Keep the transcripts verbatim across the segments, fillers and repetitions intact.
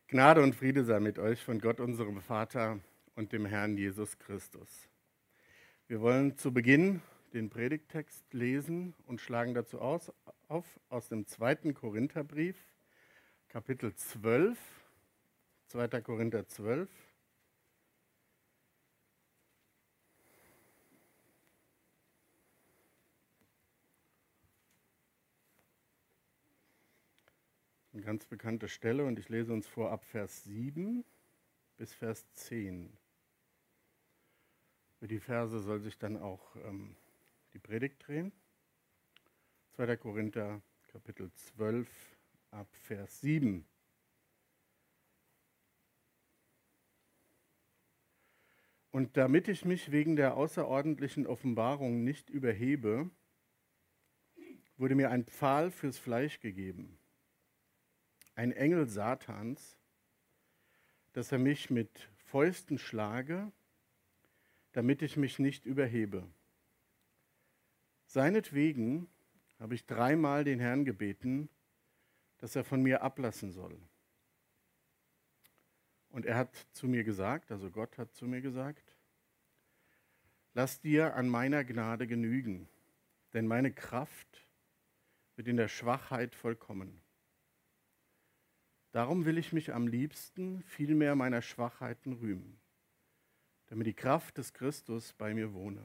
Gnade und Friede sei mit euch von Gott, unserem Vater und dem Herrn Jesus Christus. Wir wollen zu Beginn den Predigttext lesen und schlagen dazu aus, auf aus dem zweiten Korintherbrief, Kapitel zwölf, zweiter Korinther zwölf. Eine ganz bekannte Stelle und ich lese uns vor ab Vers sieben bis Vers zehn. Für die Verse soll sich dann auch ähm, die Predigt drehen. zweiter Korinther, Kapitel zwölf, ab Vers sieben. Und damit ich mich wegen der außerordentlichen Offenbarung nicht überhebe, wurde mir ein Pfahl fürs Fleisch gegeben, ein Engel Satans, dass er mich mit Fäusten schlage, damit ich mich nicht überhebe. Seinetwegen habe ich dreimal den Herrn gebeten, dass er von mir ablassen soll. Und er hat zu mir gesagt, also Gott hat zu mir gesagt, lass dir an meiner Gnade genügen, denn meine Kraft wird in der Schwachheit vollkommen. Darum will ich mich am liebsten vielmehr meiner Schwachheiten rühmen, damit die Kraft des Christus bei mir wohne.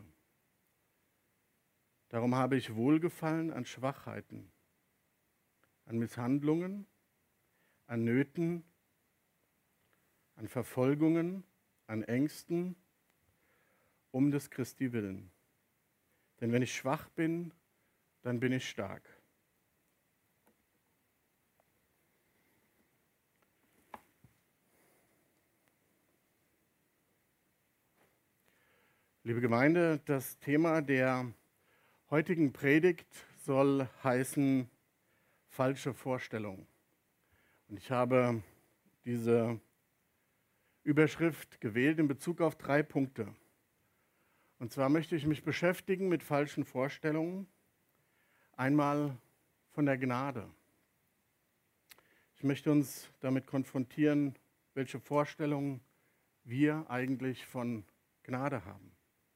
Darum habe ich Wohlgefallen an Schwachheiten, an Misshandlungen, an Nöten, an Verfolgungen, an Ängsten, um des Christi willen. Denn wenn ich schwach bin, dann bin ich stark. Liebe Gemeinde, das Thema der heutigen Predigt soll heißen falsche Vorstellung. Und ich habe diese Überschrift gewählt in Bezug auf drei Punkte. Und zwar möchte ich mich beschäftigen mit falschen Vorstellungen. Einmal von der Gnade. Ich möchte uns damit konfrontieren, welche Vorstellungen wir eigentlich von Gnade haben.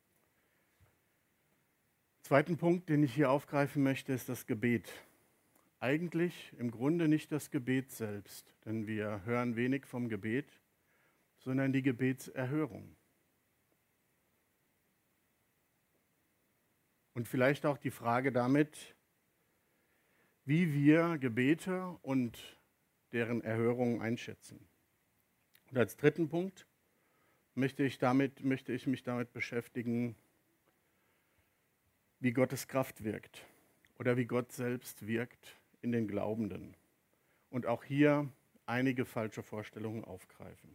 Zweiten Punkt, den ich hier aufgreifen möchte, ist das Gebet. Eigentlich im Grunde nicht das Gebet selbst, denn wir hören wenig vom Gebet, sondern die Gebetserhörung. Und vielleicht auch die Frage damit, wie wir Gebete und deren Erhörung einschätzen. Und als dritten Punkt möchte ich, damit, möchte ich mich damit beschäftigen, wie Gottes Kraft wirkt oder wie Gott selbst wirkt in den Glaubenden. Und auch hier einige falsche Vorstellungen aufgreifen.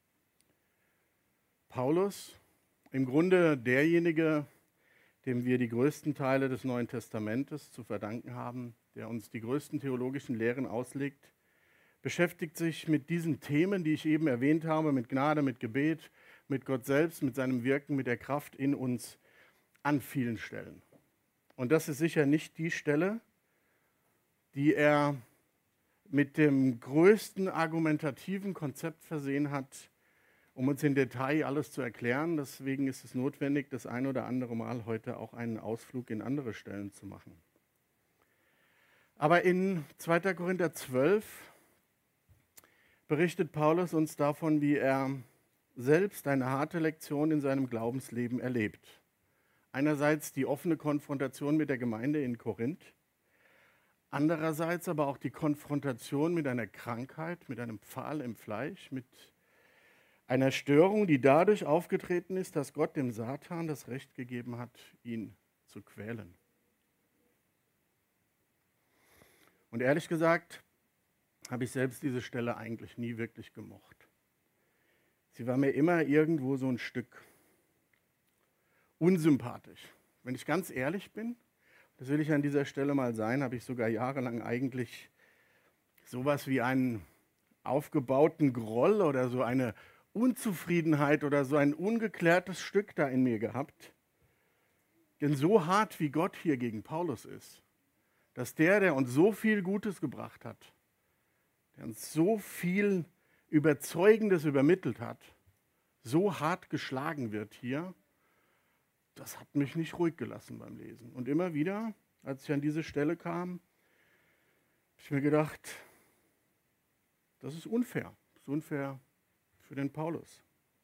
Paulus, im Grunde derjenige, dem wir die größten Teile des Neuen Testamentes zu verdanken haben, der uns die größten theologischen Lehren auslegt, beschäftigt sich mit diesen Themen, die ich eben erwähnt habe, mit Gnade, mit Gebet, mit Gott selbst, mit seinem Wirken, mit der Kraft in uns an vielen Stellen. Und das ist sicher nicht die Stelle, die er mit dem größten argumentativen Konzept versehen hat, um uns im Detail alles zu erklären. Deswegen ist es notwendig, das ein oder andere Mal heute auch einen Ausflug in andere Stellen zu machen. Aber in zweiter Korinther zwölf berichtet Paulus uns davon, wie er selbst eine harte Lektion in seinem Glaubensleben erlebt. Einerseits die offene Konfrontation mit der Gemeinde in Korinth, andererseits aber auch die Konfrontation mit einer Krankheit, mit einem Pfahl im Fleisch, mit einer Störung, die dadurch aufgetreten ist, dass Gott dem Satan das Recht gegeben hat, ihn zu quälen. Und ehrlich gesagt habe ich selbst diese Stelle eigentlich nie wirklich gemocht. Sie war mir immer irgendwo so ein Stück unsympathisch. Wenn ich ganz ehrlich bin, das will ich an dieser Stelle mal sein, habe ich sogar jahrelang eigentlich sowas wie einen aufgebauten Groll oder so eine Unzufriedenheit oder so ein ungeklärtes Stück da in mir gehabt. Denn so hart wie Gott hier gegen Paulus ist, dass der, der uns so viel Gutes gebracht hat, der uns so viel Überzeugendes übermittelt hat, so hart geschlagen wird hier, das hat mich nicht ruhig gelassen beim Lesen. Und immer wieder, als ich an diese Stelle kam, habe ich mir gedacht, das ist unfair. Das ist unfair für den Paulus.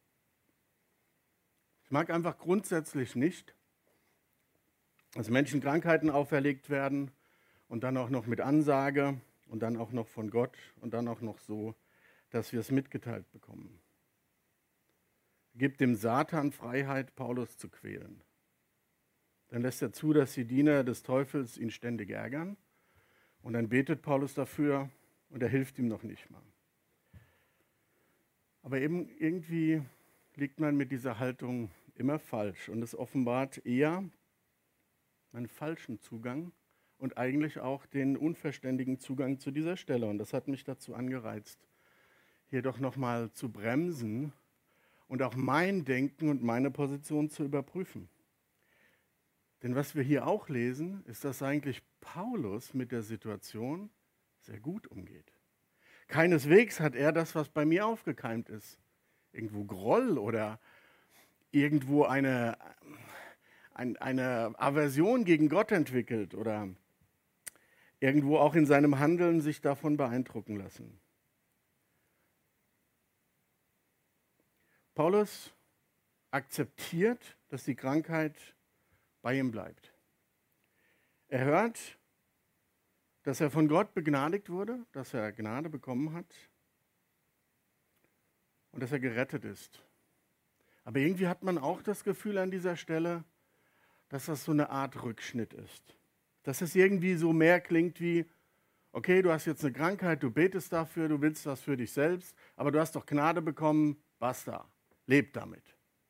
Ich mag einfach grundsätzlich nicht, dass Menschen Krankheiten auferlegt werden und dann auch noch mit Ansage und dann auch noch von Gott und dann auch noch so, dass wir es mitgeteilt bekommen. Gibt dem Satan Freiheit, Paulus zu quälen. Dann lässt er zu, dass die Diener des Teufels ihn ständig ärgern. Und dann betet Paulus dafür und er hilft ihm noch nicht mal. Aber eben irgendwie liegt man mit dieser Haltung immer falsch. Und es offenbart eher einen falschen Zugang und eigentlich auch den unverständigen Zugang zu dieser Stelle. Und das hat mich dazu angereizt, hier doch nochmal zu bremsen und auch mein Denken und meine Position zu überprüfen. Denn was wir hier auch lesen, ist, dass eigentlich Paulus mit der Situation sehr gut umgeht. Keineswegs hat er das, was bei mir aufgekeimt ist, irgendwo Groll oder irgendwo eine, ein, eine Aversion gegen Gott entwickelt oder irgendwo auch in seinem Handeln sich davon beeindrucken lassen. Paulus akzeptiert, dass die Krankheit bei ihm bleibt. Er hört, dass er von Gott begnadigt wurde, dass er Gnade bekommen hat und dass er gerettet ist. Aber irgendwie hat man auch das Gefühl an dieser Stelle, dass das so eine Art Rückschnitt ist. Dass es irgendwie so mehr klingt wie, okay, du hast jetzt eine Krankheit, du betest dafür, du willst was für dich selbst, aber du hast doch Gnade bekommen, basta. Lebt damit.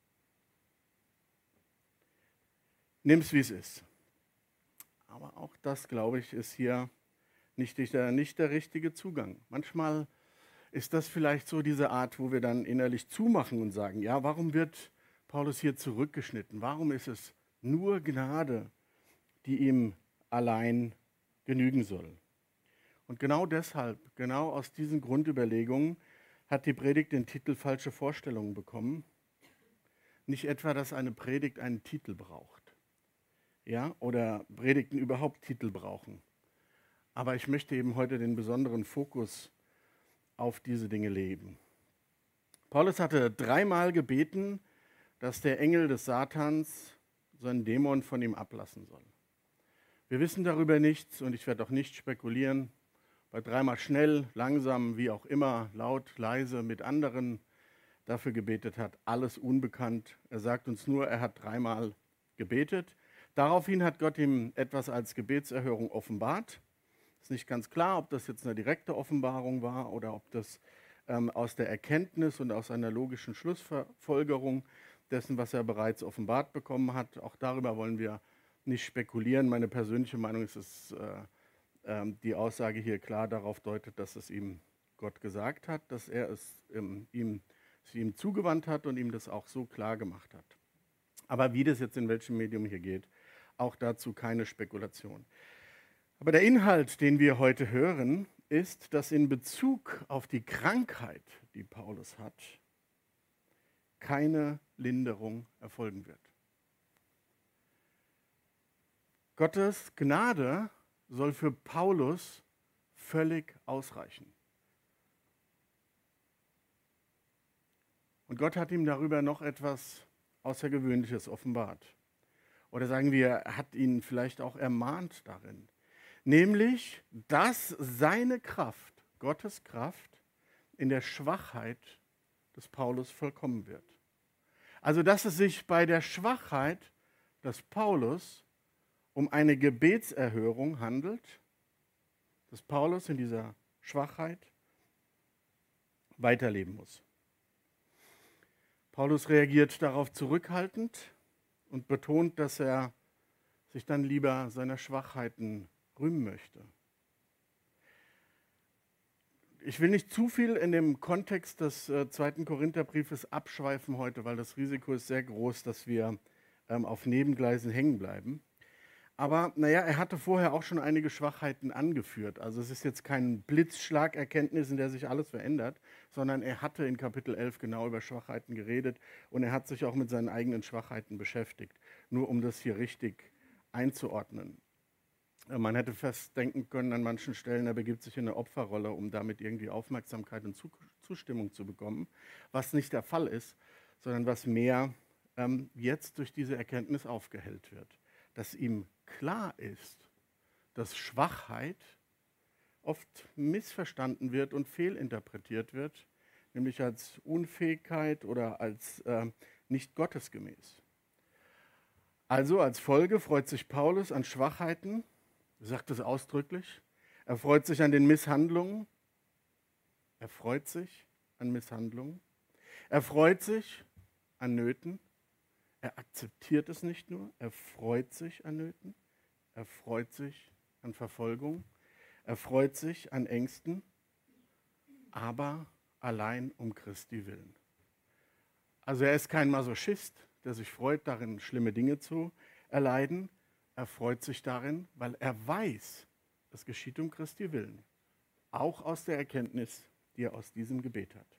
Nimm's, wie es ist. Aber auch das, glaube ich, ist hier nicht der, nicht der richtige Zugang. Manchmal ist das vielleicht so diese Art, wo wir dann innerlich zumachen und sagen, ja, warum wird Paulus hier zurückgeschnitten? Warum ist es nur Gnade, die ihm allein genügen soll? Und genau deshalb, genau aus diesen Grundüberlegungen, hat die Predigt den Titel Falsche Vorstellungen bekommen. Nicht etwa, dass eine Predigt einen Titel braucht, ja, oder Predigten überhaupt Titel brauchen. Aber ich möchte eben heute den besonderen Fokus auf diese Dinge legen. Paulus hatte dreimal gebeten, dass der Engel des Satans seinen Dämon von ihm ablassen soll. Wir wissen darüber nichts und ich werde auch nicht spekulieren, bei dreimal schnell, langsam, wie auch immer, laut, leise, mit anderen dafür gebetet hat, alles unbekannt. Er sagt uns nur, er hat dreimal gebetet. Daraufhin hat Gott ihm etwas als Gebetserhörung offenbart. Es ist nicht ganz klar, ob das jetzt eine direkte Offenbarung war oder ob das ähm, aus der Erkenntnis und aus einer logischen Schlussfolgerung dessen, was er bereits offenbart bekommen hat. Auch darüber wollen wir nicht spekulieren. Meine persönliche Meinung ist, dass äh, ähm, die Aussage hier klar darauf deutet, dass es ihm Gott gesagt hat, dass er es ähm, ihm, es ihm zugewandt hat und ihm das auch so klar gemacht hat. Aber wie das jetzt in welchem Medium hier geht, auch dazu keine Spekulation. Aber der Inhalt, den wir heute hören, ist, dass in Bezug auf die Krankheit, die Paulus hat, keine Linderung erfolgen wird. Gottes Gnade soll für Paulus völlig ausreichen. Und Gott hat ihm darüber noch etwas Außergewöhnliches offenbart. Oder sagen wir, er hat ihn vielleicht auch ermahnt darin. Nämlich, dass seine Kraft, Gottes Kraft, in der Schwachheit des Paulus vollkommen wird. Also, dass es sich bei der Schwachheit des Paulus um eine Gebetserhörung handelt, dass Paulus in dieser Schwachheit weiterleben muss. Paulus reagiert darauf zurückhaltend und betont, dass er sich dann lieber seiner Schwachheiten rühmen möchte. Ich will nicht zu viel in dem Kontext des äh, zweiten Korintherbriefes abschweifen heute, weil das Risiko ist sehr groß, dass wir ähm, auf Nebengleisen hängen bleiben. Aber naja, er hatte vorher auch schon einige Schwachheiten angeführt. Also es ist jetzt kein Blitzschlagerkenntnis, in der sich alles verändert, sondern er hatte in Kapitel elf genau über Schwachheiten geredet und er hat sich auch mit seinen eigenen Schwachheiten beschäftigt, nur um das hier richtig einzuordnen. Man hätte fast denken können an manchen Stellen, er begibt sich in eine Opferrolle, um damit irgendwie Aufmerksamkeit und Zustimmung zu bekommen, was nicht der Fall ist, sondern was mehr ähm, jetzt durch diese Erkenntnis aufgehellt wird. Dass ihm klar ist, dass Schwachheit oft missverstanden wird und fehlinterpretiert wird, nämlich als Unfähigkeit oder als äh, nicht gottesgemäß. Also als Folge freut sich Paulus an Schwachheiten, er sagt es ausdrücklich, er freut sich an den Misshandlungen, er freut sich an Misshandlungen, er freut sich an Nöten, er akzeptiert es nicht nur, er freut sich an Nöten, er freut sich an Verfolgung, er freut sich an Ängsten, aber allein um Christi willen. Also er ist kein Masochist, der sich freut darin, schlimme Dinge zu erleiden. Er freut sich darin, weil er weiß, es geschieht um Christi willen. Auch aus der Erkenntnis, die er aus diesem Gebet hat.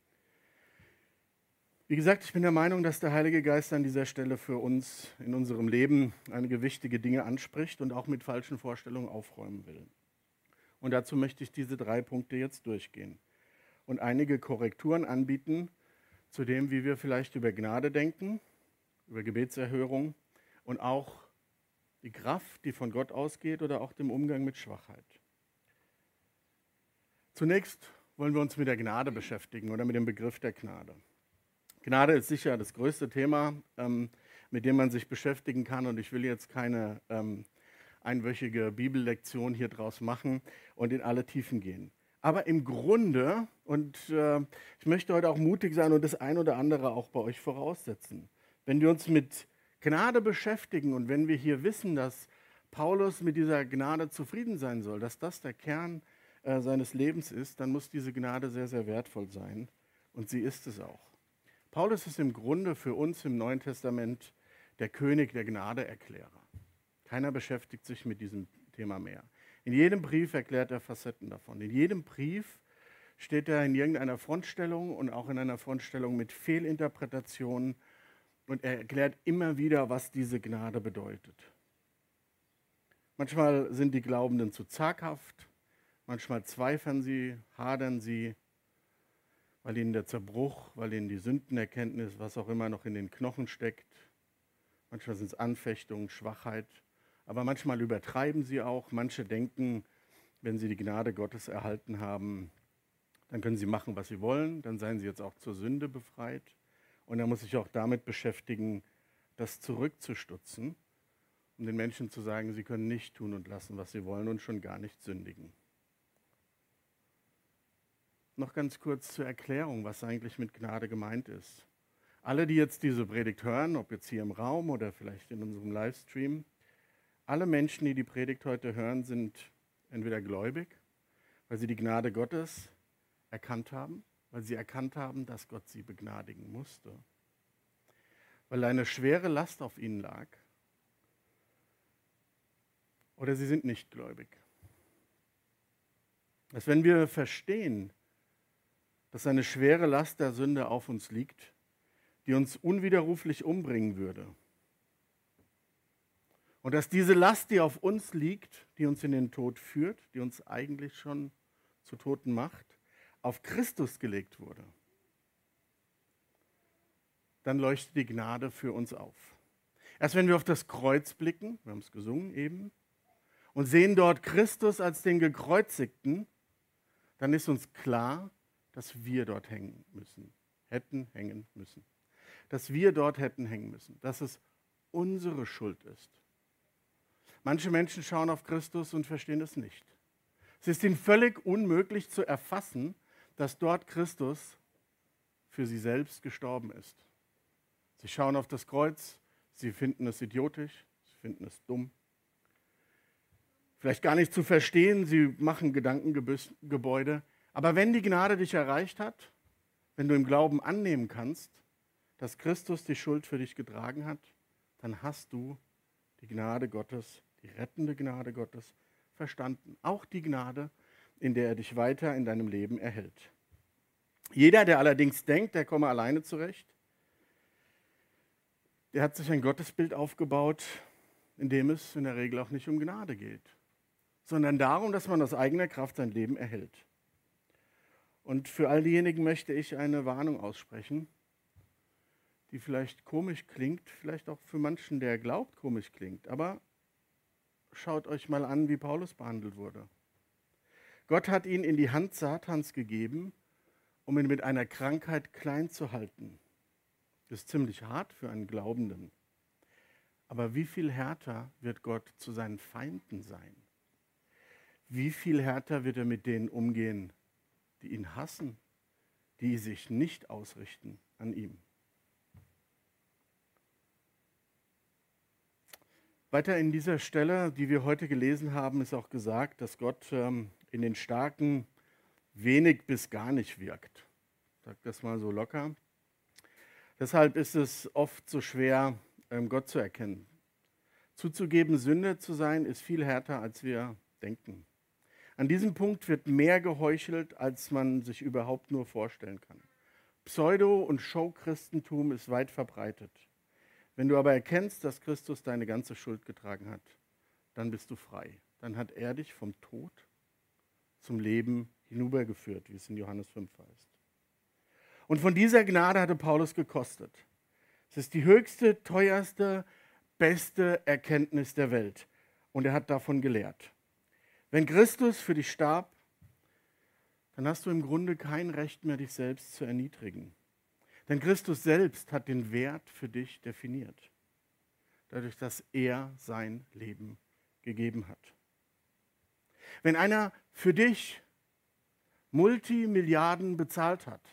Wie gesagt, ich bin der Meinung, dass der Heilige Geist an dieser Stelle für uns in unserem Leben einige wichtige Dinge anspricht und auch mit falschen Vorstellungen aufräumen will. Und dazu möchte ich diese drei Punkte jetzt durchgehen und einige Korrekturen anbieten zu dem, wie wir vielleicht über Gnade denken, über Gebetserhörung und auch die Kraft, die von Gott ausgeht oder auch dem Umgang mit Schwachheit. Zunächst wollen wir uns mit der Gnade beschäftigen oder mit dem Begriff der Gnade. Gnade ist sicher das größte Thema, ähm, mit dem man sich beschäftigen kann und ich will jetzt keine ähm, einwöchige Bibellektion hier draus machen und in alle Tiefen gehen. Aber im Grunde, und äh, ich möchte heute auch mutig sein und das ein oder andere auch bei euch voraussetzen, wenn wir uns mit Gnade beschäftigen und wenn wir hier wissen, dass Paulus mit dieser Gnade zufrieden sein soll, dass das der Kern äh, seines Lebens ist, dann muss diese Gnade sehr, sehr wertvoll sein und sie ist es auch. Paulus ist im Grunde für uns im Neuen Testament der König der Gnadeerklärer. Keiner beschäftigt sich mit diesem Thema mehr. In jedem Brief erklärt er Facetten davon. In jedem Brief steht er in irgendeiner Frontstellung und auch in einer Frontstellung mit Fehlinterpretationen und er erklärt immer wieder, was diese Gnade bedeutet. Manchmal sind die Glaubenden zu zaghaft, manchmal zweifeln sie, hadern sie, weil ihnen der Zerbruch, weil ihnen die Sündenerkenntnis, was auch immer noch in den Knochen steckt. Manchmal sind es Anfechtungen, Schwachheit, aber manchmal übertreiben sie auch. Manche denken, wenn sie die Gnade Gottes erhalten haben, dann können sie machen, was sie wollen, dann seien sie jetzt auch zur Sünde befreit. Und er muss sich auch damit beschäftigen, das zurückzustutzen, um den Menschen zu sagen, sie können nicht tun und lassen, was sie wollen und schon gar nicht sündigen. Noch ganz kurz zur Erklärung, was eigentlich mit Gnade gemeint ist. Alle, die jetzt diese Predigt hören, ob jetzt hier im Raum oder vielleicht in unserem Livestream, alle Menschen, die die Predigt heute hören, sind entweder gläubig, weil sie die Gnade Gottes erkannt haben, weil sie erkannt haben, dass Gott sie begnadigen musste, weil eine schwere Last auf ihnen lag, oder sie sind nicht gläubig. Dass wenn wir verstehen, dass eine schwere Last der Sünde auf uns liegt, die uns unwiderruflich umbringen würde, und dass diese Last, die auf uns liegt, die uns in den Tod führt, die uns eigentlich schon zu Toten macht, auf Christus gelegt wurde, dann leuchtet die Gnade für uns auf. Erst wenn wir auf das Kreuz blicken, wir haben es gesungen eben, und sehen dort Christus als den Gekreuzigten, dann ist uns klar, dass wir dort hängen müssen, hätten hängen müssen. Dass wir dort hätten hängen müssen, dass es unsere Schuld ist. Manche Menschen schauen auf Christus und verstehen es nicht. Es ist ihnen völlig unmöglich zu erfassen, dass dort Christus für sie selbst gestorben ist. Sie schauen auf das Kreuz, sie finden es idiotisch, sie finden es dumm. Vielleicht gar nicht zu verstehen, sie machen Gedankengebäude. Aber wenn die Gnade dich erreicht hat, wenn du im Glauben annehmen kannst, dass Christus die Schuld für dich getragen hat, dann hast du die Gnade Gottes die rettende Gnade Gottes, verstanden. Auch die Gnade, in der er dich weiter in deinem Leben erhält. Jeder, der allerdings denkt, er komme alleine zurecht, der hat sich ein Gottesbild aufgebaut, in dem es in der Regel auch nicht um Gnade geht, sondern darum, dass man aus eigener Kraft sein Leben erhält. Und für all diejenigen möchte ich eine Warnung aussprechen, die vielleicht komisch klingt, vielleicht auch für manchen, der glaubt, komisch klingt. Aber schaut euch mal an, wie Paulus behandelt wurde. Gott hat ihn in die Hand Satans gegeben, um ihn mit einer Krankheit klein zu halten. Das ist ziemlich hart für einen Glaubenden. Aber wie viel härter wird Gott zu seinen Feinden sein? Wie viel härter wird er mit denen umgehen, die ihn hassen, die sich nicht ausrichten an ihm? Weiter in dieser Stelle, die wir heute gelesen haben, ist auch gesagt, dass Gott ähm, in den Starken wenig bis gar nicht wirkt. Ich sage das mal so locker. Deshalb ist es oft so schwer, ähm, Gott zu erkennen. Zuzugeben, Sünde zu sein, ist viel härter, als wir denken. An diesem Punkt wird mehr geheuchelt, als man sich überhaupt nur vorstellen kann. Pseudo- und Show-Christentum ist weit verbreitet. Wenn du aber erkennst, dass Christus deine ganze Schuld getragen hat, dann bist du frei. Dann hat er dich vom Tod zum Leben hinübergeführt, wie es in Johannes fünf heißt. Und von dieser Gnade hatte Paulus gekostet. Es ist die höchste, teuerste, beste Erkenntnis der Welt. Und er hat davon gelehrt. Wenn Christus für dich starb, dann hast du im Grunde kein Recht mehr, dich selbst zu erniedrigen. Denn Christus selbst hat den Wert für dich definiert, dadurch, dass er sein Leben gegeben hat. Wenn einer für dich Multimilliarden bezahlt hat,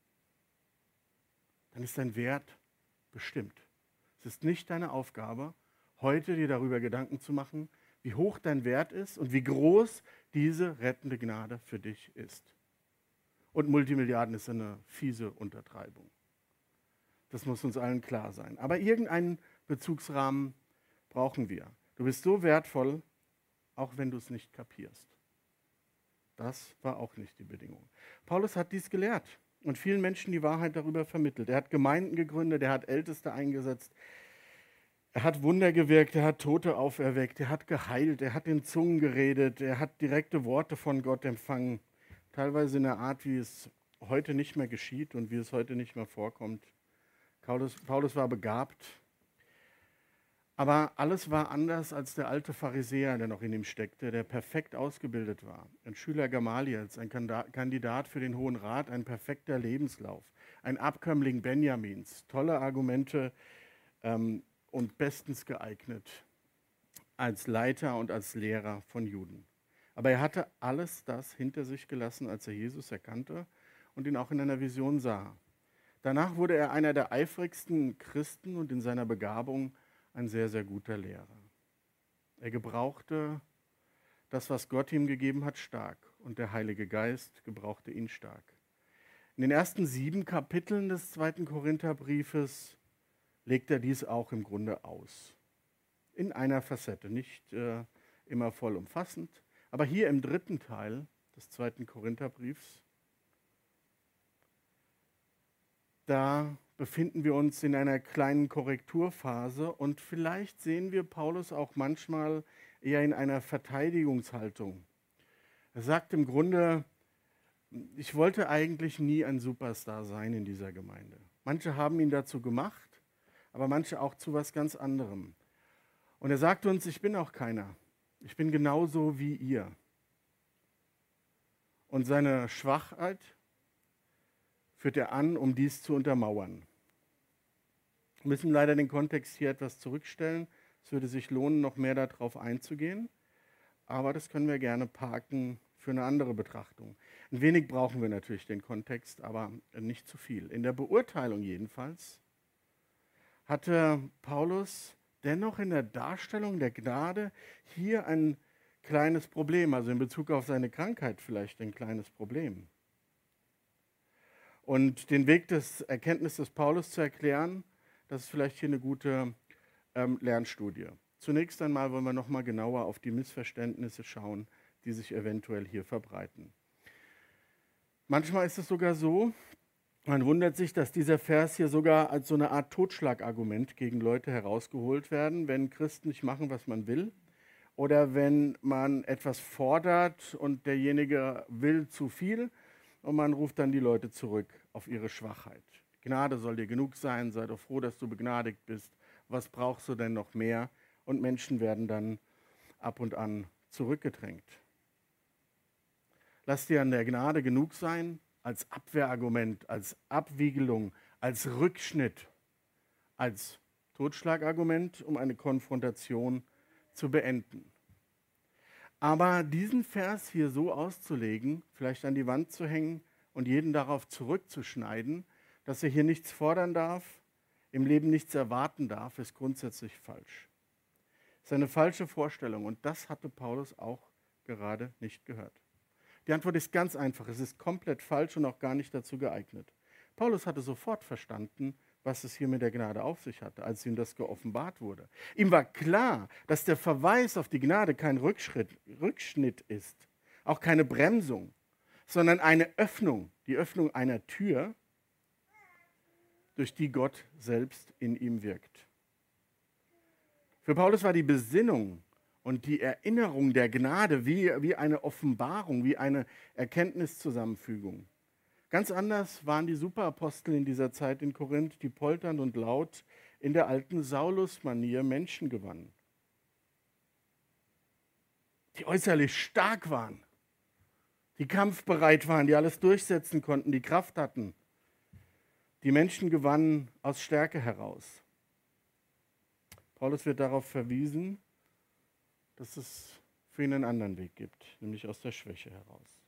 dann ist dein Wert bestimmt. Es ist nicht deine Aufgabe, heute dir darüber Gedanken zu machen, wie hoch dein Wert ist und wie groß diese rettende Gnade für dich ist. Und Multimilliarden ist eine fiese Untertreibung. Das muss uns allen klar sein. Aber irgendeinen Bezugsrahmen brauchen wir. Du bist so wertvoll, auch wenn du es nicht kapierst. Das war auch nicht die Bedingung. Paulus hat dies gelehrt und vielen Menschen die Wahrheit darüber vermittelt. Er hat Gemeinden gegründet, er hat Älteste eingesetzt, er hat Wunder gewirkt, er hat Tote auferweckt, er hat geheilt, er hat in Zungen geredet, er hat direkte Worte von Gott empfangen. Teilweise in einer Art, wie es heute nicht mehr geschieht und wie es heute nicht mehr vorkommt. Paulus, Paulus war begabt, aber alles war anders als der alte Pharisäer, der noch in ihm steckte, der perfekt ausgebildet war. Ein Schüler Gamaliels, ein Kandidat für den Hohen Rat, ein perfekter Lebenslauf, ein Abkömmling Benjamins, tolle Argumente ähm, und bestens geeignet als Leiter und als Lehrer von Juden. Aber er hatte alles das hinter sich gelassen, als er Jesus erkannte und ihn auch in einer Vision sah. Danach wurde er einer der eifrigsten Christen und in seiner Begabung ein sehr, sehr guter Lehrer. Er gebrauchte das, was Gott ihm gegeben hat, stark und der Heilige Geist gebrauchte ihn stark. In den ersten sieben Kapiteln des zweiten Korintherbriefes legt er dies auch im Grunde aus. In einer Facette, nicht äh, immer vollumfassend, aber hier im dritten Teil des zweiten Korintherbriefs, da befinden wir uns in einer kleinen Korrekturphase und vielleicht sehen wir Paulus auch manchmal eher in einer Verteidigungshaltung. Er sagt im Grunde, ich wollte eigentlich nie ein Superstar sein in dieser Gemeinde. Manche haben ihn dazu gemacht, aber manche auch zu was ganz anderem. Und er sagt uns, ich bin auch keiner. Ich bin genauso wie ihr. Und seine Schwachheit führt er an, um dies zu untermauern. Wir müssen leider den Kontext hier etwas zurückstellen. Es würde sich lohnen, noch mehr darauf einzugehen. Aber das können wir gerne parken für eine andere Betrachtung. Ein wenig brauchen wir natürlich den Kontext, aber nicht zu viel. In der Beurteilung jedenfalls hatte Paulus dennoch in der Darstellung der Gnade hier ein kleines Problem, also in Bezug auf seine Krankheit vielleicht ein kleines Problem. Und den Weg des Erkenntnisses des Paulus zu erklären, das ist vielleicht hier eine gute ähm, Lernstudie. Zunächst einmal wollen wir noch mal genauer auf die Missverständnisse schauen, die sich eventuell hier verbreiten. Manchmal ist es sogar so, man wundert sich, dass dieser Vers hier sogar als so eine Art Totschlagargument gegen Leute herausgeholt werden, wenn Christen nicht machen, was man will, oder wenn man etwas fordert und derjenige will zu viel und man ruft dann die Leute zurück auf ihre Schwachheit. Gnade soll dir genug sein, sei doch froh, dass du begnadigt bist. Was brauchst du denn noch mehr? Und Menschen werden dann ab und an zurückgedrängt. Lass dir an der Gnade genug sein, als Abwehrargument, als Abwiegelung, als Rückschnitt, als Totschlagargument, um eine Konfrontation zu beenden. Aber diesen Vers hier so auszulegen, vielleicht an die Wand zu hängen und jeden darauf zurückzuschneiden, dass er hier nichts fordern darf, im Leben nichts erwarten darf, ist grundsätzlich falsch. Das ist eine falsche Vorstellung und das hatte Paulus auch gerade nicht gehört. Die Antwort ist ganz einfach, es ist komplett falsch und auch gar nicht dazu geeignet. Paulus hatte sofort verstanden, was es hier mit der Gnade auf sich hatte, als ihm das geoffenbart wurde. Ihm war klar, dass der Verweis auf die Gnade kein Rückschritt, Rückschnitt ist, auch keine Bremsung, sondern eine Öffnung, die Öffnung einer Tür, durch die Gott selbst in ihm wirkt. Für Paulus war die Besinnung und die Erinnerung der Gnade wie, wie eine Offenbarung, wie eine Erkenntniszusammenfügung. Ganz anders waren die Superapostel in dieser Zeit in Korinth, die polternd und laut in der alten Saulus-Manier Menschen gewannen. Die äußerlich stark waren, die kampfbereit waren, die alles durchsetzen konnten, die Kraft hatten. Die Menschen gewannen aus Stärke heraus. Paulus wird darauf verwiesen, dass es für ihn einen anderen Weg gibt, nämlich aus der Schwäche heraus.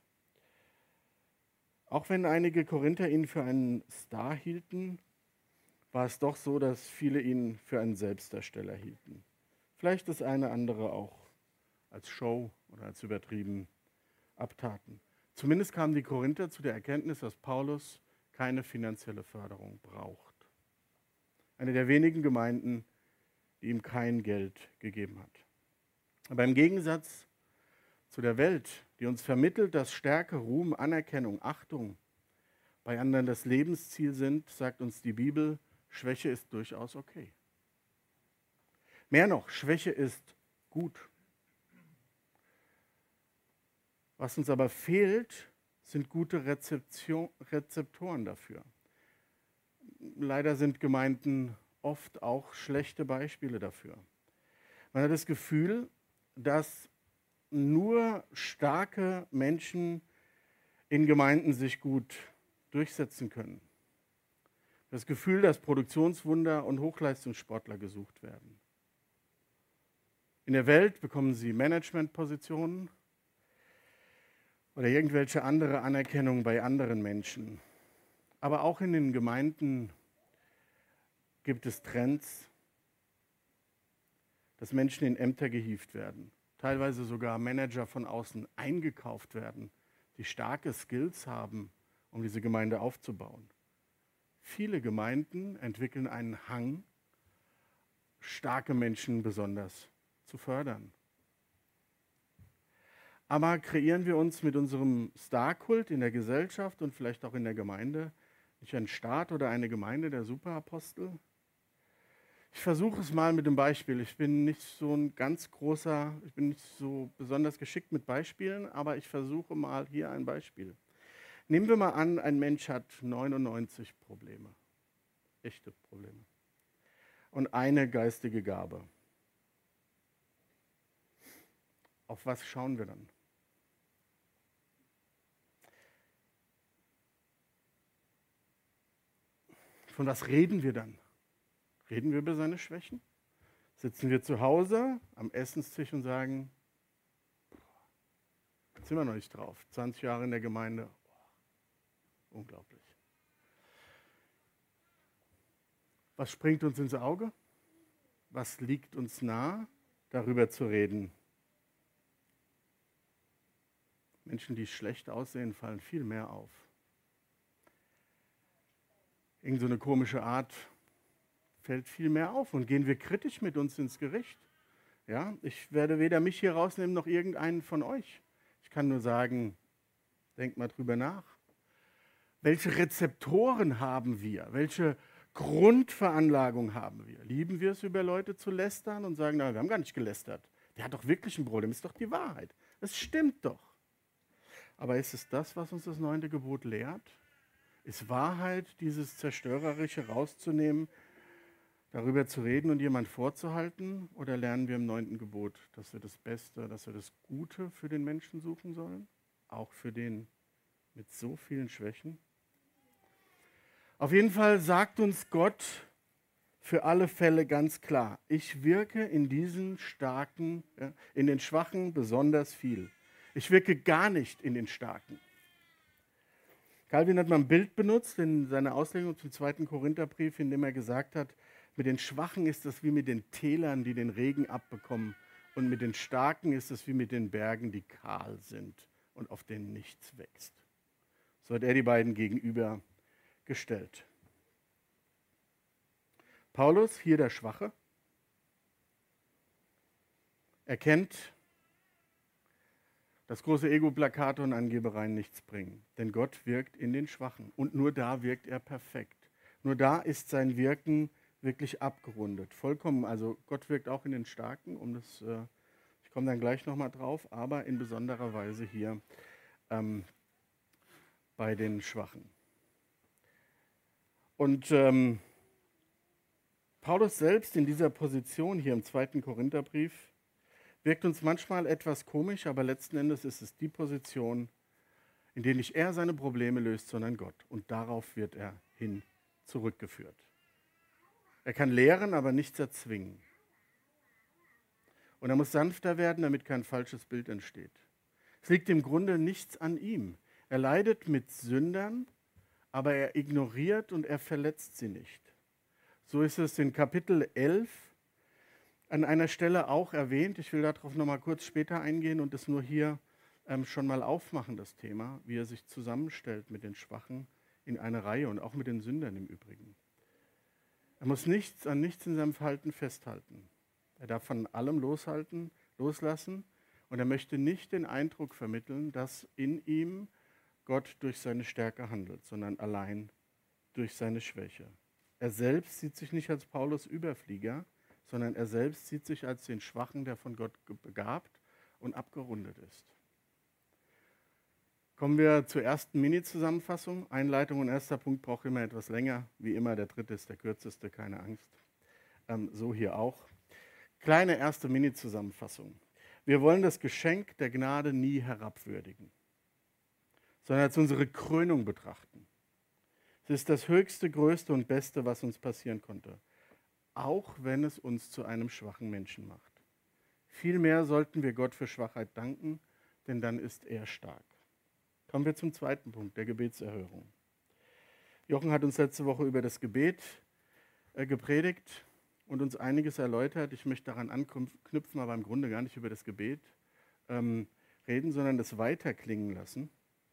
Auch wenn einige Korinther ihn für einen Star hielten, war es doch so, dass viele ihn für einen Selbstdarsteller hielten. Vielleicht das eine andere auch als Show oder als übertrieben abtaten. Zumindest kamen die Korinther zu der Erkenntnis, dass Paulus keine finanzielle Förderung braucht. Eine der wenigen Gemeinden, die ihm kein Geld gegeben hat. Aber im Gegensatz zu der Welt, die uns vermittelt, dass Stärke, Ruhm, Anerkennung, Achtung bei anderen das Lebensziel sind, sagt uns die Bibel, Schwäche ist durchaus okay. Mehr noch, Schwäche ist gut. Was uns aber fehlt, sind gute Rezeption, Rezeptoren dafür. Leider sind Gemeinden oft auch schlechte Beispiele dafür. Man hat das Gefühl, dass nur starke Menschen in Gemeinden sich gut durchsetzen können. Das Gefühl, dass Produktionswunder und Hochleistungssportler gesucht werden. In der Welt bekommen sie Managementpositionen oder irgendwelche andere Anerkennung bei anderen Menschen. Aber auch in den Gemeinden gibt es Trends, dass Menschen in Ämter gehievt werden, teilweise sogar Manager von außen eingekauft werden, die starke Skills haben, um diese Gemeinde aufzubauen. Viele Gemeinden entwickeln einen Hang, starke Menschen besonders zu fördern. Aber kreieren wir uns mit unserem Starkult in der Gesellschaft und vielleicht auch in der Gemeinde nicht einen Staat oder eine Gemeinde der Superapostel? Ich versuche es mal mit dem Beispiel. Ich bin nicht so ein ganz großer, ich bin nicht so besonders geschickt mit Beispielen, aber ich versuche mal hier ein Beispiel. Nehmen wir mal an, ein Mensch hat neunundneunzig Probleme, echte Probleme, und eine geistige Gabe. Auf was schauen wir dann? Von was reden wir dann? Reden wir über seine Schwächen? Sitzen wir zu Hause am Essenstisch und sagen, jetzt sind wir noch nicht drauf, zwanzig Jahre in der Gemeinde, oh, unglaublich. Was springt uns ins Auge? Was liegt uns nah, darüber zu reden? Menschen, die schlecht aussehen, fallen viel mehr auf. Irgend so eine komische Art fällt viel mehr auf. Und gehen wir kritisch mit uns ins Gericht? Ja? Ich werde weder mich hier rausnehmen, noch irgendeinen von euch. Ich kann nur sagen, denkt mal drüber nach. Welche Rezeptoren haben wir? Welche Grundveranlagung haben wir? Lieben wir es, über Leute zu lästern und sagen, na, wir haben gar nicht gelästert. Der hat doch wirklich ein Problem, ist doch die Wahrheit. Das stimmt doch. Aber ist es das, was uns das neunte Gebot lehrt? Ist Wahrheit, dieses Zerstörerische rauszunehmen, darüber zu reden und jemand vorzuhalten? Oder lernen wir im neunten Gebot, dass wir das Beste, dass wir das Gute für den Menschen suchen sollen? Auch für den mit so vielen Schwächen? Auf jeden Fall sagt uns Gott für alle Fälle ganz klar, ich wirke in diesen Starken, ja, in den Schwachen besonders viel. Ich wirke gar nicht in den Starken. Calvin hat mal ein Bild benutzt in seiner Auslegung zum zweiten Korintherbrief, in dem er gesagt hat, mit den Schwachen ist das wie mit den Tälern, die den Regen abbekommen, und mit den Starken ist es wie mit den Bergen, die kahl sind und auf denen nichts wächst. So hat er die beiden gegenübergestellt. Paulus, hier der Schwache, erkennt, dass große Ego-Plakate und Angebereien nichts bringen. Denn Gott wirkt in den Schwachen und nur da wirkt er perfekt. Nur da ist sein Wirken wirklich abgerundet, vollkommen. Also Gott wirkt auch in den Starken, um das, äh, ich komme dann gleich nochmal drauf, aber in besonderer Weise hier ähm, bei den Schwachen. Und ähm, Paulus selbst in dieser Position hier im zweiten Korintherbrief wirkt uns manchmal etwas komisch, aber letzten Endes ist es die Position, in der nicht er seine Probleme löst, sondern Gott. Und darauf wird er hin zurückgeführt. Er kann lehren, aber nichts erzwingen. Und er muss sanfter werden, damit kein falsches Bild entsteht. Es liegt im Grunde nichts an ihm. Er leidet mit Sündern, aber er ignoriert und er verletzt sie nicht. So ist es in Kapitel elf an einer Stelle auch erwähnt. Ich will darauf noch mal kurz später eingehen und es nur hier ähm, schon mal aufmachen, das Thema, wie er sich zusammenstellt mit den Schwachen in eine Reihe und auch mit den Sündern im Übrigen. Er muss nichts an nichts in seinem Verhalten festhalten. Er darf von allem loshalten, loslassen und er möchte nicht den Eindruck vermitteln, dass in ihm Gott durch seine Stärke handelt, sondern allein durch seine Schwäche. Er selbst sieht sich nicht als Paulus Überflieger, sondern er selbst sieht sich als den Schwachen, der von Gott begabt und abgerundet ist. Kommen wir zur ersten Mini-Zusammenfassung. Einleitung und erster Punkt braucht immer etwas länger. Wie immer, der dritte ist der kürzeste, keine Angst. Ähm, so hier auch. Kleine erste Mini-Zusammenfassung. Wir wollen das Geschenk der Gnade nie herabwürdigen, sondern als unsere Krönung betrachten. Es ist das Höchste, Größte und Beste, was uns passieren konnte, auch wenn es uns zu einem schwachen Menschen macht. Vielmehr sollten wir Gott für Schwachheit danken, denn dann ist er stark. Kommen wir zum zweiten Punkt, der Gebetserhörung. Jochen hat uns letzte Woche über das Gebet äh, gepredigt und uns einiges erläutert. Ich möchte daran anknüpfen, aber im Grunde gar nicht über das Gebet ähm, reden, sondern das weiterklingen lassen.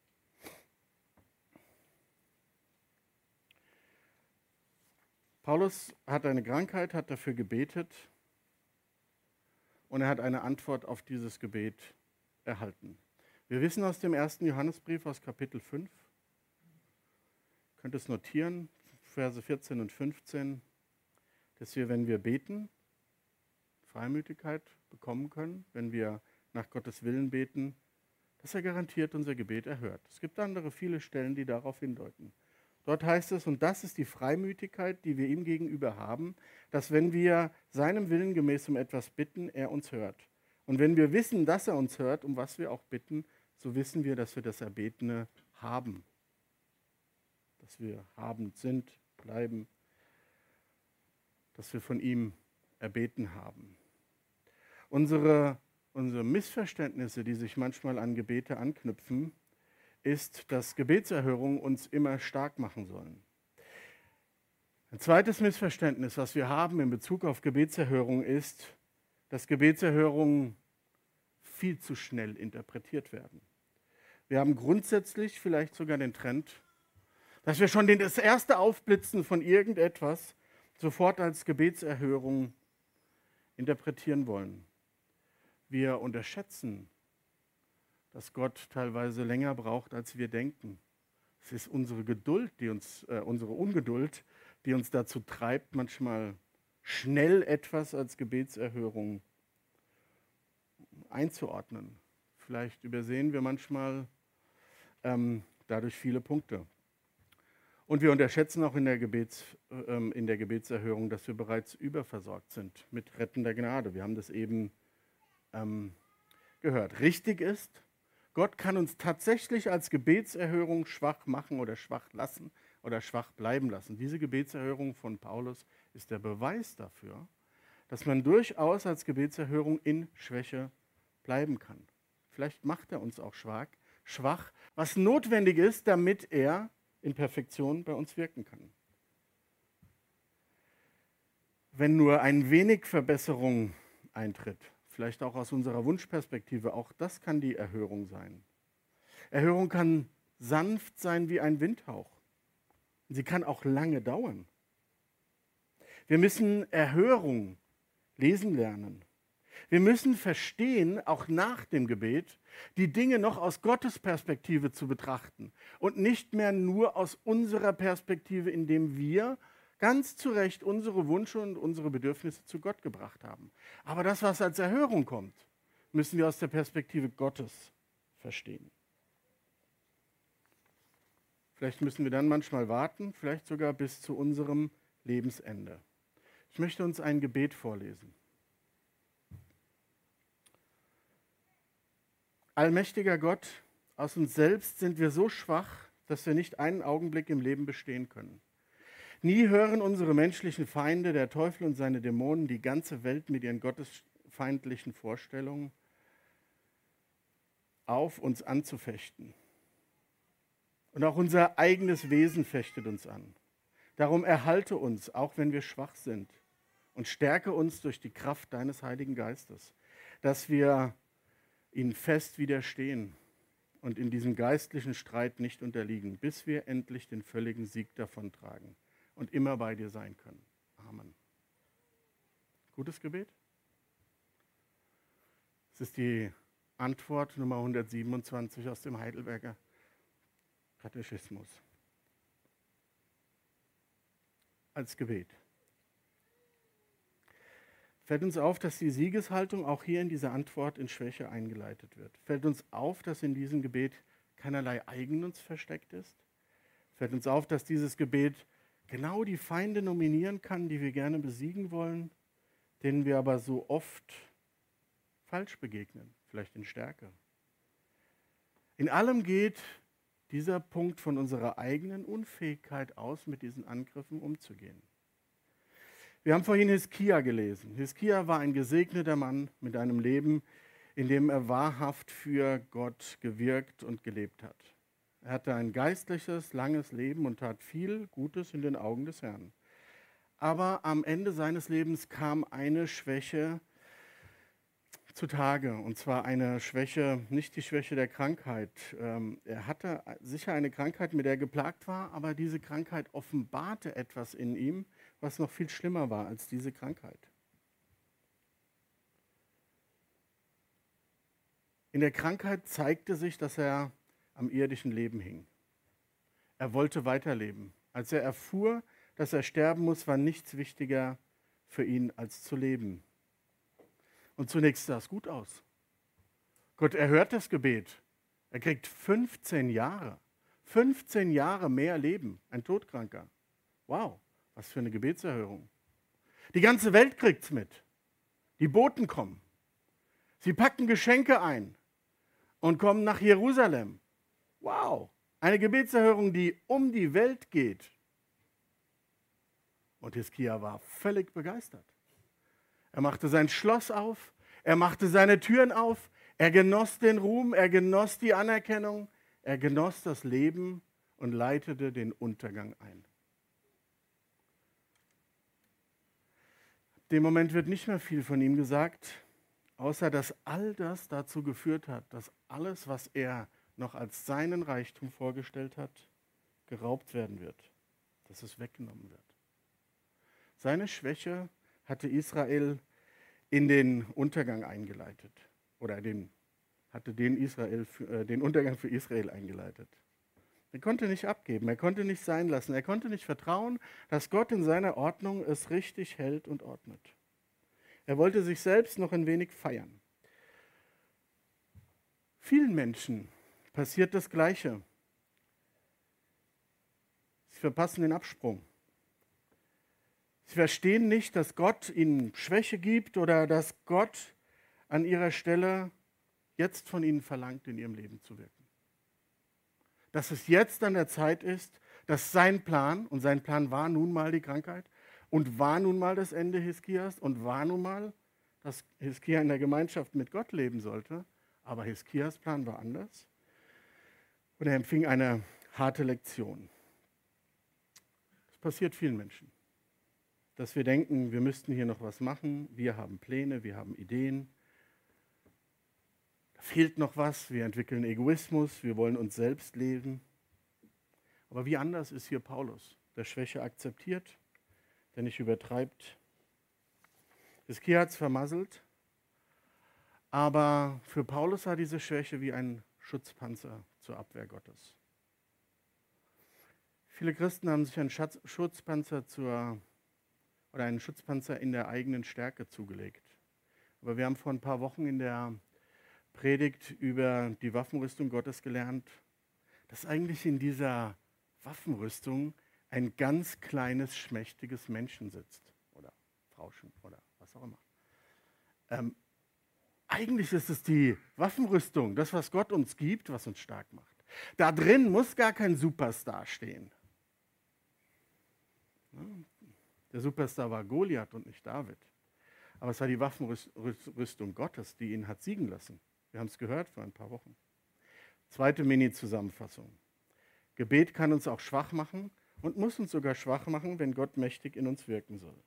Paulus hat eine Krankheit, hat dafür gebetet und er hat eine Antwort auf dieses Gebet erhalten. Wir wissen aus dem ersten Johannesbrief aus Kapitel fünf, ihr könnt es notieren, Verse vierzehn und fünfzehn, dass wir, wenn wir beten, Freimütigkeit bekommen können, wenn wir nach Gottes Willen beten, dass er garantiert unser Gebet erhört. Es gibt andere viele Stellen, die darauf hindeuten. Dort heißt es, und das ist die Freimütigkeit, die wir ihm gegenüber haben, dass wenn wir seinem Willen gemäß um etwas bitten, er uns hört. Und wenn wir wissen, dass er uns hört, um was wir auch bitten, so wissen wir, dass wir das Erbetene haben. Dass wir habend sind, bleiben, dass wir von ihm erbeten haben. Unsere, unsere Missverständnisse, die sich manchmal an Gebete anknüpfen, ist, dass Gebetserhörungen uns immer stark machen sollen. Ein zweites Missverständnis, was wir haben in Bezug auf Gebetserhörung, ist, dass Gebetserhörungen viel zu schnell interpretiert werden. Wir haben grundsätzlich vielleicht sogar den Trend, dass wir schon das erste Aufblitzen von irgendetwas sofort als Gebetserhörung interpretieren wollen. Wir unterschätzen, dass Gott teilweise länger braucht, als wir denken. Es ist unsere Geduld, die uns, äh, unsere Ungeduld, die uns dazu treibt, manchmal schnell etwas als Gebetserhörung einzuordnen. Vielleicht übersehen wir manchmal ähm, dadurch viele Punkte. Und wir unterschätzen auch in der, Gebets, ähm, in der Gebetserhörung, dass wir bereits überversorgt sind mit rettender Gnade. Wir haben das eben ähm, gehört. Richtig ist, Gott kann uns tatsächlich als Gebetserhörung schwach machen oder schwach lassen oder schwach bleiben lassen. Diese Gebetserhörung von Paulus ist der Beweis dafür, dass man durchaus als Gebetserhörung in Schwäche bleiben kann. Vielleicht macht er uns auch schwach, schwach, was notwendig ist, damit er in Perfektion bei uns wirken kann. Wenn nur ein wenig Verbesserung eintritt, vielleicht auch aus unserer Wunschperspektive, auch das kann die Erhörung sein. Erhörung kann sanft sein wie ein Windhauch. Sie kann auch lange dauern. Wir müssen Erhörung lesen lernen. Wir müssen verstehen, auch nach dem Gebet, die Dinge noch aus Gottes Perspektive zu betrachten und nicht mehr nur aus unserer Perspektive, indem wir ganz zu Recht unsere Wünsche und unsere Bedürfnisse zu Gott gebracht haben. Aber das, was als Erhörung kommt, müssen wir aus der Perspektive Gottes verstehen. Vielleicht müssen wir dann manchmal warten, vielleicht sogar bis zu unserem Lebensende. Ich möchte uns ein Gebet vorlesen. Allmächtiger Gott, aus uns selbst sind wir so schwach, dass wir nicht einen Augenblick im Leben bestehen können. Nie hören unsere menschlichen Feinde, der Teufel und seine Dämonen, die ganze Welt mit ihren gottesfeindlichen Vorstellungen auf, uns anzufechten. Und auch unser eigenes Wesen fechtet uns an. Darum erhalte uns, auch wenn wir schwach sind, und stärke uns durch die Kraft deines Heiligen Geistes, dass wir ihnen fest widerstehen und in diesem geistlichen Streit nicht unterliegen, bis wir endlich den völligen Sieg davontragen und immer bei dir sein können. Amen. Gutes Gebet? Es ist die Antwort Nummer hundertsiebenundzwanzig aus dem Heidelberger Katechismus. Als Gebet. Fällt uns auf, dass die Siegeshaltung auch hier in dieser Antwort in Schwäche eingeleitet wird. Fällt uns auf, dass in diesem Gebet keinerlei Eigennutz versteckt ist. Fällt uns auf, dass dieses Gebet genau die Feinde nominieren kann, die wir gerne besiegen wollen, denen wir aber so oft falsch begegnen, vielleicht in Stärke. In allem geht dieser Punkt von unserer eigenen Unfähigkeit aus, mit diesen Angriffen umzugehen. Wir haben vorhin Hiskia gelesen. Hiskia war ein gesegneter Mann mit einem Leben, in dem er wahrhaft für Gott gewirkt und gelebt hat. Er hatte ein geistliches, langes Leben und tat viel Gutes in den Augen des Herrn. Aber am Ende seines Lebens kam eine Schwäche zutage, und zwar eine Schwäche, nicht die Schwäche der Krankheit. Ähm, er hatte sicher eine Krankheit, mit der er geplagt war, aber diese Krankheit offenbarte etwas in ihm, was noch viel schlimmer war als diese Krankheit. In der Krankheit zeigte sich, dass er am irdischen Leben hing. Er wollte weiterleben. Als er erfuhr, dass er sterben muss, war nichts wichtiger für ihn, als zu leben. Und zunächst sah es gut aus. Gott erhört das Gebet. Er kriegt fünfzehn Jahre. fünfzehn Jahre mehr Leben, ein Todkranker. Wow, was für eine Gebetserhörung. Die ganze Welt kriegt es mit. Die Boten kommen. Sie packen Geschenke ein und kommen nach Jerusalem. Wow, eine Gebetserhörung, die um die Welt geht. Und Hiskia war völlig begeistert. Er machte sein Schloss auf, er machte seine Türen auf, er genoss den Ruhm, er genoss die Anerkennung, er genoss das Leben und leitete den Untergang ein. Dem Moment wird nicht mehr viel von ihm gesagt, außer dass all das dazu geführt hat, dass alles, was er noch als seinen Reichtum vorgestellt hat, geraubt werden wird, dass es weggenommen wird. Seine Schwäche hatte Israel in den Untergang eingeleitet. oder den, hatte den, Israel, äh, den Untergang für Israel eingeleitet. Er konnte nicht abgeben, er konnte nicht sein lassen, er konnte nicht vertrauen, dass Gott in seiner Ordnung es richtig hält und ordnet. Er wollte sich selbst noch ein wenig feiern. Vielen Menschen passiert das Gleiche. Sie verpassen den Absprung. Sie verstehen nicht, dass Gott ihnen Schwäche gibt oder dass Gott an ihrer Stelle jetzt von ihnen verlangt, in ihrem Leben zu wirken. Dass es jetzt an der Zeit ist, dass sein Plan, und sein Plan war nun mal die Krankheit und war nun mal das Ende Hiskias und war nun mal, dass Hiskia in der Gemeinschaft mit Gott leben sollte, aber Hiskias Plan war anders. Und er empfing eine harte Lektion. Das passiert vielen Menschen, dass wir denken, wir müssten hier noch was machen, wir haben Pläne, wir haben Ideen. Da fehlt noch was, wir entwickeln Egoismus, wir wollen uns selbst leben. Aber wie anders ist hier Paulus, der Schwäche akzeptiert, der nicht übertreibt. Hiskia hat es vermasselt, aber für Paulus war diese Schwäche wie ein Schutzpanzer zur Abwehr Gottes. Viele Christen haben sich einen Schatz, Schutzpanzer zur, oder einen Schutzpanzer in der eigenen Stärke zugelegt. Aber wir haben vor ein paar Wochen in der Predigt über die Waffenrüstung Gottes gelernt, dass eigentlich in dieser Waffenrüstung ein ganz kleines, schmächtiges Menschen sitzt. Oder Frauchen oder was auch immer. Ähm, eigentlich ist es die Waffenrüstung, das, was Gott uns gibt, was uns stark macht. Da drin muss gar kein Superstar stehen. Der Superstar war Goliath und nicht David. Aber es war die Waffenrüstung Gottes, die ihn hat siegen lassen. Wir haben es gehört vor ein paar Wochen. Zweite Mini-Zusammenfassung. Gebet kann uns auch schwach machen und muss uns sogar schwach machen, wenn Gott mächtig in uns wirken soll.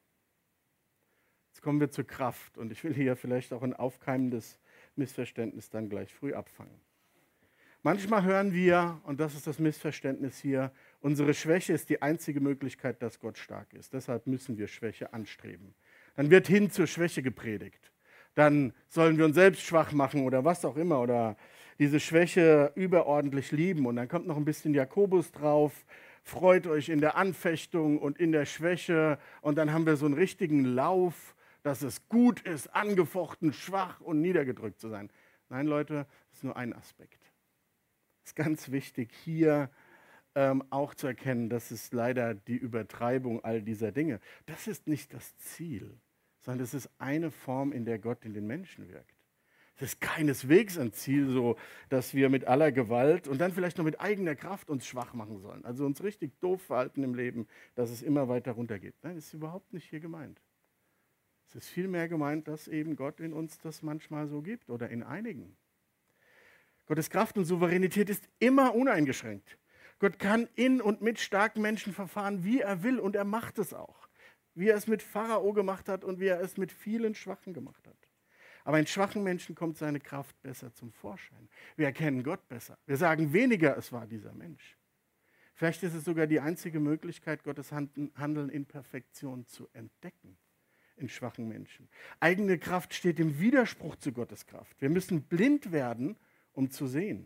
Jetzt kommen wir zur Kraft und ich will hier vielleicht auch ein aufkeimendes Missverständnis dann gleich früh abfangen. Manchmal hören wir, und das ist das Missverständnis hier, unsere Schwäche ist die einzige Möglichkeit, dass Gott stark ist. Deshalb müssen wir Schwäche anstreben. Dann wird hin zur Schwäche gepredigt. Dann sollen wir uns selbst schwach machen oder was auch immer oder diese Schwäche überordentlich lieben. Und dann kommt noch ein bisschen Jakobus drauf, freut euch in der Anfechtung und in der Schwäche. Und dann haben wir so einen richtigen Lauf, dass es gut ist, angefochten, schwach und niedergedrückt zu sein. Nein, Leute, das ist nur ein Aspekt. Es ist ganz wichtig, hier ähm, auch zu erkennen, das ist leider die Übertreibung all dieser Dinge. Das ist nicht das Ziel, sondern es ist eine Form, in der Gott in den Menschen wirkt. Es ist keineswegs ein Ziel, so dass wir mit aller Gewalt und dann vielleicht noch mit eigener Kraft uns schwach machen sollen. Also uns richtig doof verhalten im Leben, dass es immer weiter runtergeht. Nein, das ist überhaupt nicht hier gemeint. Es ist vielmehr gemeint, dass eben Gott in uns das manchmal so gibt oder in einigen. Gottes Kraft und Souveränität ist immer uneingeschränkt. Gott kann in und mit starken Menschen verfahren, wie er will, und er macht es auch. Wie er es mit Pharao gemacht hat und wie er es mit vielen Schwachen gemacht hat. Aber in schwachen Menschen kommt seine Kraft besser zum Vorschein. Wir erkennen Gott besser. Wir sagen weniger, es war dieser Mensch. Vielleicht ist es sogar die einzige Möglichkeit, Gottes Handeln in Perfektion zu entdecken. In schwachen Menschen. Eigene Kraft steht im Widerspruch zu Gottes Kraft. Wir müssen blind werden, um zu sehen.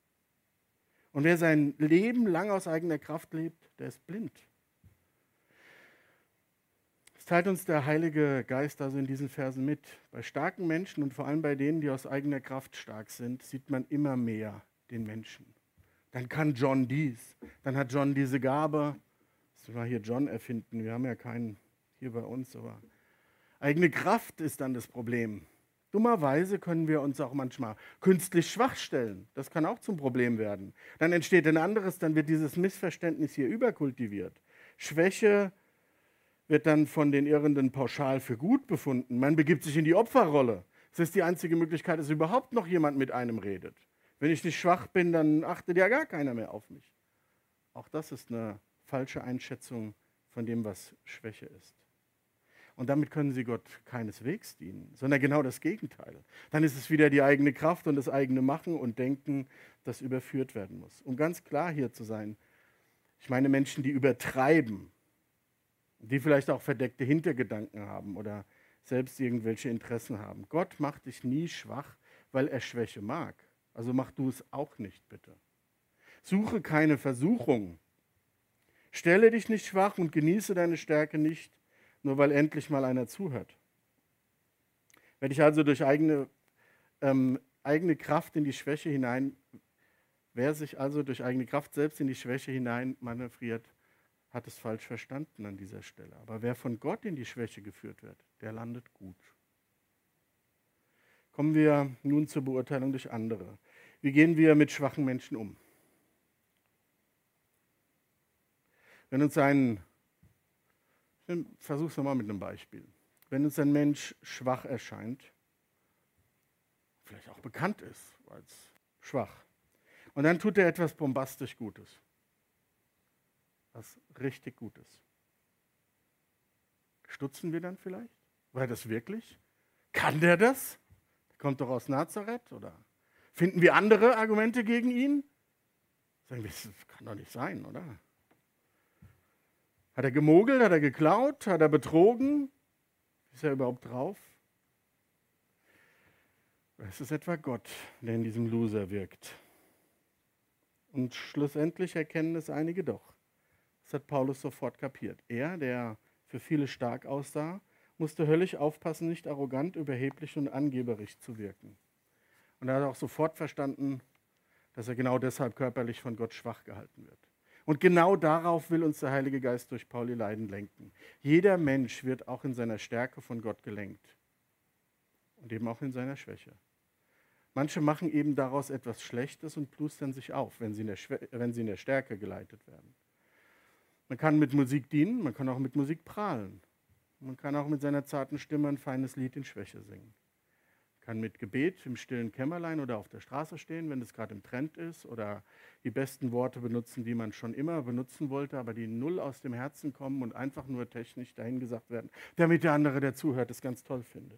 Und wer sein Leben lang aus eigener Kraft lebt, der ist blind. Das teilt uns der Heilige Geist also in diesen Versen mit. Bei starken Menschen und vor allem bei denen, die aus eigener Kraft stark sind, sieht man immer mehr den Menschen. Dann kann John dies, dann hat John diese Gabe. Das war hier John erfinden, wir haben ja keinen hier bei uns, aber eigene Kraft ist dann das Problem. Dummerweise können wir uns auch manchmal künstlich schwach stellen. Das kann auch zum Problem werden. Dann entsteht ein anderes, dann wird dieses Missverständnis hier überkultiviert. Schwäche wird dann von den Irrenden pauschal für gut befunden. Man begibt sich in die Opferrolle. Das ist die einzige Möglichkeit, dass überhaupt noch jemand mit einem redet. Wenn ich nicht schwach bin, dann achtet ja gar keiner mehr auf mich. Auch das ist eine falsche Einschätzung von dem, was Schwäche ist. Und damit können sie Gott keineswegs dienen, sondern genau das Gegenteil. Dann ist es wieder die eigene Kraft und das eigene Machen und Denken, das überführt werden muss. Um ganz klar hier zu sein, ich meine Menschen, die übertreiben, die vielleicht auch verdeckte Hintergedanken haben oder selbst irgendwelche Interessen haben. Gott macht dich nie schwach, weil er Schwäche mag. Also mach du es auch nicht, bitte. Suche keine Versuchung. Stelle dich nicht schwach und genieße deine Stärke nicht, nur weil endlich mal einer zuhört. Wer dich also durch eigene, ähm, eigene Kraft in die Schwäche hinein, wer sich also durch eigene Kraft selbst in die Schwäche hinein manövriert, hat es falsch verstanden an dieser Stelle. Aber wer von Gott in die Schwäche geführt wird, der landet gut. Kommen wir nun zur Beurteilung durch andere. Wie gehen wir mit schwachen Menschen um? Wenn uns ein, ich versuche es nochmal mit einem Beispiel. Wenn uns ein Mensch schwach erscheint, vielleicht auch bekannt ist als schwach, und dann tut er etwas bombastisch Gutes, was richtig Gutes. Stutzen wir dann vielleicht? War er das wirklich? Kann der das? Der kommt doch aus Nazareth, oder? Finden wir andere Argumente gegen ihn? Sagen wir, das kann doch nicht sein, oder? Hat er gemogelt? Hat er geklaut? Hat er betrogen? Ist er überhaupt drauf? Oder ist es etwa Gott, der in diesem Loser wirkt? Und schlussendlich erkennen es einige doch. Das hat Paulus sofort kapiert. Er, der für viele stark aussah, musste höllisch aufpassen, nicht arrogant, überheblich und angeberisch zu wirken. Und er hat auch sofort verstanden, dass er genau deshalb körperlich von Gott schwach gehalten wird. Und genau darauf will uns der Heilige Geist durch Pauli Leiden lenken. Jeder Mensch wird auch in seiner Stärke von Gott gelenkt. Und eben auch in seiner Schwäche. Manche machen eben daraus etwas Schlechtes und plustern sich auf, wenn sie in der, Schwä- wenn sie in der Stärke geleitet werden. Man kann mit Musik dienen, man kann auch mit Musik prahlen. Man kann auch mit seiner zarten Stimme ein feines Lied in Schwäche singen. Man kann mit Gebet im stillen Kämmerlein oder auf der Straße stehen, wenn es gerade im Trend ist, oder die besten Worte benutzen, die man schon immer benutzen wollte, aber die null aus dem Herzen kommen und einfach nur technisch dahingesagt werden, damit der andere, der zuhört, es ganz toll findet.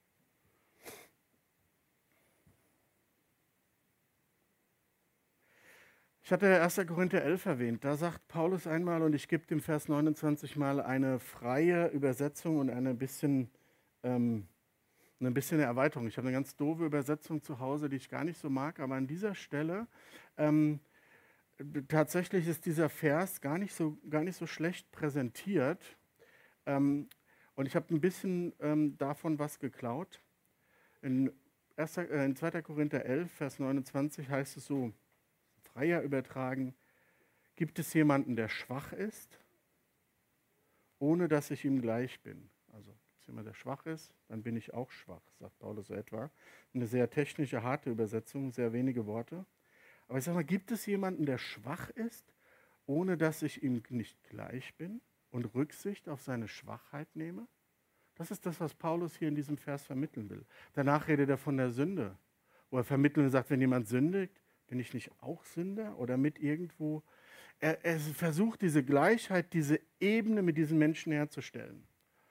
Ich hatte erster Korinther elf erwähnt, da sagt Paulus einmal, und ich gebe dem Vers neunundzwanzig mal eine freie Übersetzung und eine bisschen, ähm, eine bisschen Erweiterung. Ich habe eine ganz doofe Übersetzung zu Hause, die ich gar nicht so mag, aber an dieser Stelle, ähm, tatsächlich ist dieser Vers gar nicht so, gar nicht so schlecht präsentiert. Ähm, und ich habe ein bisschen ähm, davon was geklaut. In, erster, äh, in zweiter Korinther elf, Vers neunundzwanzig heißt es so, freier übertragen, gibt es jemanden, der schwach ist, ohne dass ich ihm gleich bin? Also gibt es jemanden, der schwach ist, dann bin ich auch schwach, sagt Paulus so etwa. Eine sehr technische, harte Übersetzung, sehr wenige Worte. Aber ich sage mal, gibt es jemanden, der schwach ist, ohne dass ich ihm nicht gleich bin und Rücksicht auf seine Schwachheit nehme? Das ist das, was Paulus hier in diesem Vers vermitteln will. Danach redet er von der Sünde, wo er vermittelt und sagt, wenn jemand sündigt, bin ich nicht auch Sünder oder mit irgendwo? Er, er versucht diese Gleichheit, diese Ebene mit diesen Menschen herzustellen.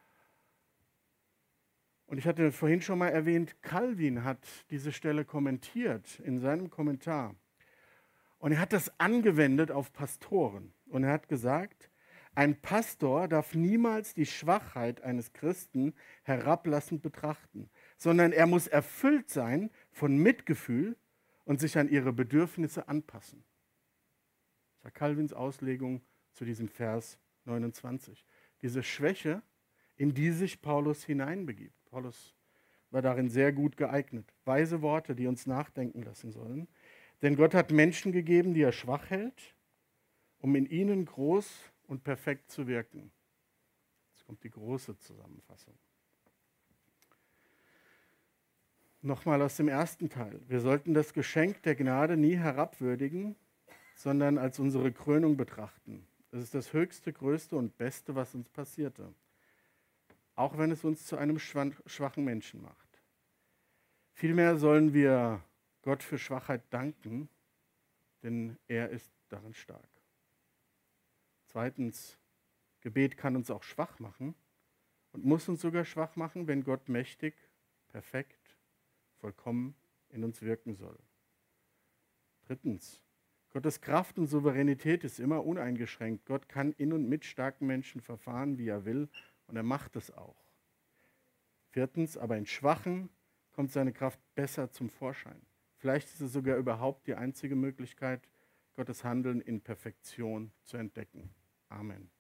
Und ich hatte vorhin schon mal erwähnt, Calvin hat diese Stelle kommentiert in seinem Kommentar. Und er hat das angewendet auf Pastoren. Und er hat gesagt, ein Pastor darf niemals die Schwachheit eines Christen herablassend betrachten, sondern er muss erfüllt sein von Mitgefühl und sich an ihre Bedürfnisse anpassen. Das war Calvins Auslegung zu diesem Vers neunundzwanzig. Diese Schwäche, in die sich Paulus hineinbegibt. Paulus war darin sehr gut geeignet. Weise Worte, die uns nachdenken lassen sollen. Denn Gott hat Menschen gegeben, die er schwach hält, um in ihnen groß und perfekt zu wirken. Jetzt kommt die große Zusammenfassung. Nochmal aus dem ersten Teil. Wir sollten das Geschenk der Gnade nie herabwürdigen, sondern als unsere Krönung betrachten. Das ist das Höchste, Größte und Beste, was uns passierte. Auch wenn es uns zu einem schwachen Menschen macht. Vielmehr sollen wir Gott für Schwachheit danken, denn er ist darin stark. Zweitens, Gebet kann uns auch schwach machen und muss uns sogar schwach machen, wenn Gott mächtig, perfekt, vollkommen in uns wirken soll. Drittens, Gottes Kraft und Souveränität ist immer uneingeschränkt. Gott kann in und mit starken Menschen verfahren, wie er will, und er macht es auch. Viertens, aber in schwachen kommt seine Kraft besser zum Vorschein. Vielleicht ist es sogar überhaupt die einzige Möglichkeit, Gottes Handeln in Perfektion zu entdecken. Amen.